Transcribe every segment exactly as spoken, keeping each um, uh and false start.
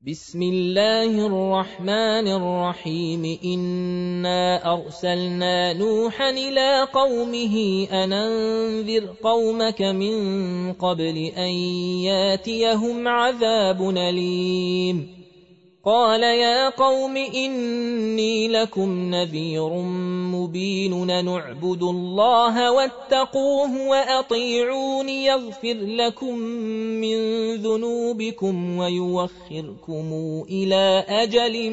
بسم الله الرحمن الرحيم إنا أرسلنا نوحا إلى قومه أن أنذر قومك من قبل أن ياتيهم عذاب أليم قال يا قوم إني لكم نذير مبين نعبدوا الله واتقوه وأطيعون يغفر لكم من ذنوبكم ويوخركم إلى أجل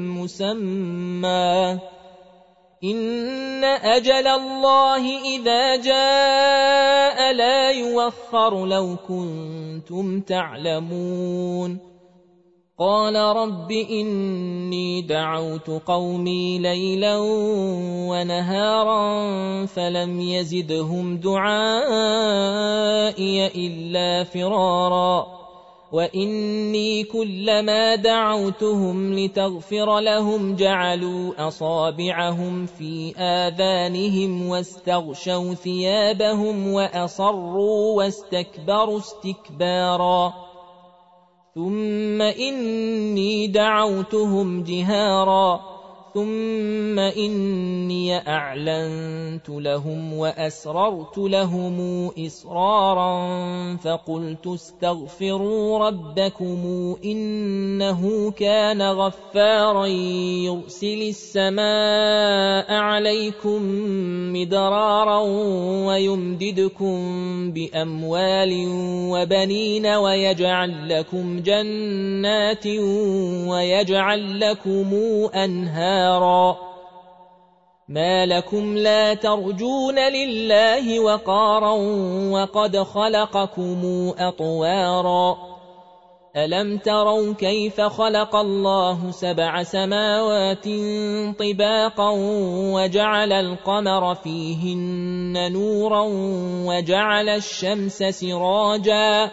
مسمى إن أجل الله إذا جاء لا يوخر لو كنتم تعلمون قال رب إني دعوت قومي ليلا ونهارا فلم يزدهم دعائي إلا فرارا وإني كلما دعوتهم لتغفر لهم جعلوا أصابعهم في آذانهم واستغشوا ثيابهم وأصروا واستكبروا استكبارا ثم إني دعوتهم جهارا ثم إني أعلنت لهم وأسررت لهم إسرارا فقلت استغفروا ربكم إنه كان غفارا يرسل السماء عليكم مدرارا ويمددكم بأموال وبنين ويجعل لكم جنات ويجعل لكم أنهارا ما لكم لا ترجون لله وقارا وقد خلقكم أطوارا ألم تروا كيف خلق الله سبع سماوات طباقا وجعل القمر فيهن نورا وجعل الشمس سراجا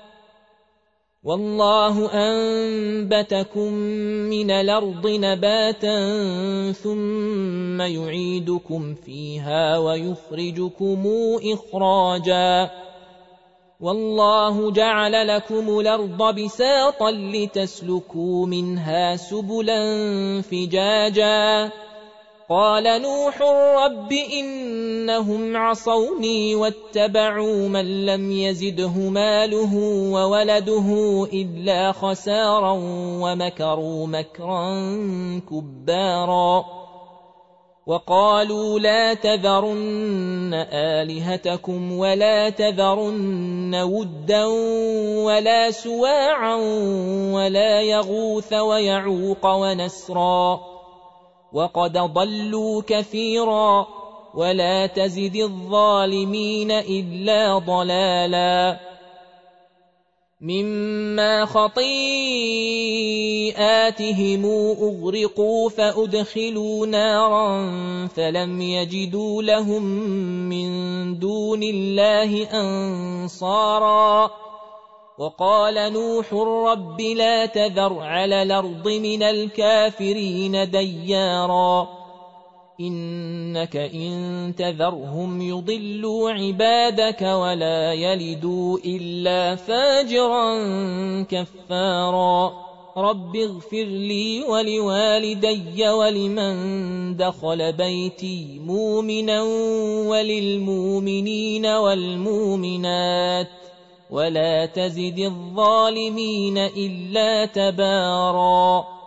والله أنبتكم من الأرض نباتا ثم يعيدكم فيها ويخرجكم إخراجا والله جعل لكم الأرض بساطا لتسلكوا منها سبلا فجاجا قال نوح رب إنهم عصوني واتبعوا من لم يزده ماله وولده إلا خسارا ومكروا مكرا كبارا وقالوا لا تذرن آلهتكم ولا تذرن ودا ولا سواعا ولا يغوث ويعوق ونسرا وقد ضلوا كثيرا ولا تزد الظالمين إلا ضلالا مما خطيئاتهم أغرقوا فأدخلوا نارا فلم يجدوا لهم من دون الله أنصارا وقال نوح رب لا تذر على الأرض من الكافرين ديارا إنك إن تذرهم يضلوا عبادك ولا يلدوا إلا فاجرا كفارا رب اغفر لي ولوالدي ولمن دخل بيتي مؤمنا وللمؤمنين والمؤمنات ولا تزد الظالمين إلا تبارا